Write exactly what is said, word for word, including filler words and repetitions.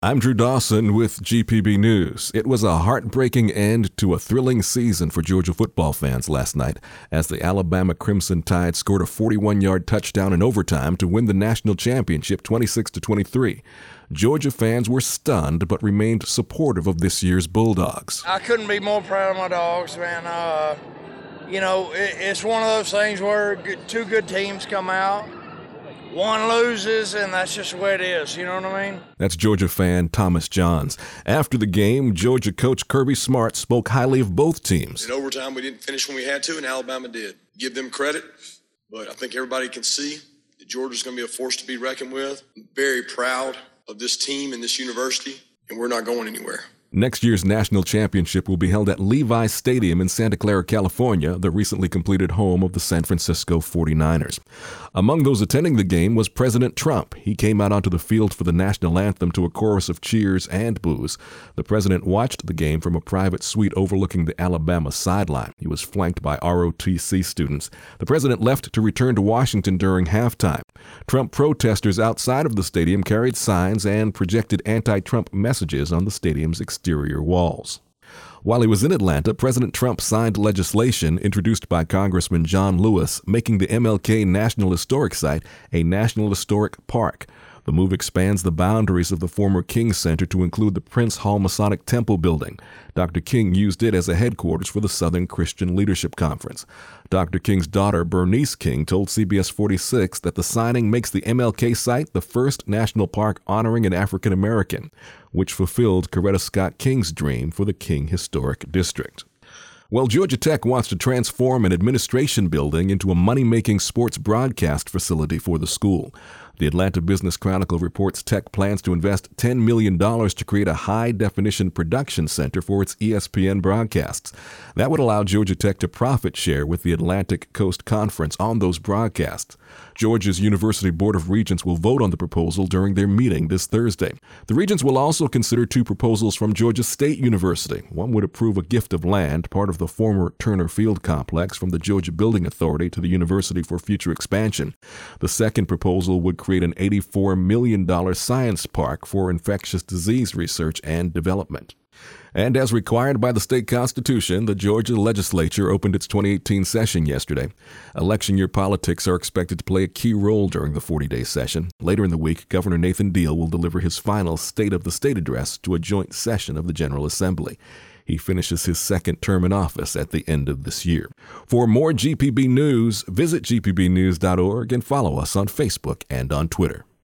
I'm Drew Dawson with G P B News. It was a heartbreaking end to a thrilling season for Georgia football fans last night as the Alabama Crimson Tide scored a forty-one-yard touchdown in overtime to win the national championship twenty-six to twenty-three. Georgia fans were stunned but remained supportive of this year's Bulldogs. I couldn't be more proud of my dogs, man. Uh, you know, it, it's one of those things where good, two good teams come out. One loses, and that's just the way it is. You know what I mean? That's Georgia fan Thomas Johns. After the game, Georgia coach Kirby Smart spoke highly of both teams. In overtime, we didn't finish when we had to, and Alabama did. Give them credit, but I think everybody can see that Georgia's going to be a force to be reckoned with. I'm very proud of this team and this university, and we're not going anywhere. Next year's national championship will be held at Levi Stadium in Santa Clara, California, the recently completed home of the San Francisco forty-niners. Among those attending the game was President Trump. He came out onto the field for the national anthem to a chorus of cheers and boos. The president watched the game from a private suite overlooking the Alabama sideline. He was flanked by R O T C students. The president left to return to Washington during halftime. Trump protesters outside of the stadium carried signs and projected anti-Trump messages on the stadium's exterior walls. While he was in Atlanta, President Trump signed legislation introduced by Congressman John Lewis, making the M L K National Historic Site a National Historic Park. The move expands the boundaries of the former King Center to include the Prince Hall Masonic Temple building. Doctor King used it as a headquarters for the Southern Christian Leadership Conference. Doctor King's daughter, Bernice King, told C B S forty-six that the signing makes the M L K site the first national park honoring an African American, which fulfilled Coretta Scott King's dream for the King Historic District. Well, Georgia Tech wants to transform an administration building into a money-making sports broadcast facility for the school. The Atlanta Business Chronicle reports Tech plans to invest ten million dollars to create a high-definition production center for its E S P N broadcasts. That would allow Georgia Tech to profit share with the Atlantic Coast Conference on those broadcasts. Georgia's University Board of Regents will vote on the proposal during their meeting this Thursday. The Regents will also consider two proposals from Georgia State University. One would approve a gift of land, part of the former Turner Field complex, from the Georgia Building Authority to the university for future expansion. The second proposal would create an eighty-four million dollars science park for infectious disease research and development. And as required by the state constitution, the Georgia legislature opened its twenty eighteen session yesterday. Election year politics are expected to play a key role during the forty-day session. Later in the week, Governor Nathan Deal will deliver his final State of the State address to a joint session of the General Assembly. He finishes his second term in office at the end of this year. For more G P B news, visit G P B news dot org and follow us on Facebook and on Twitter.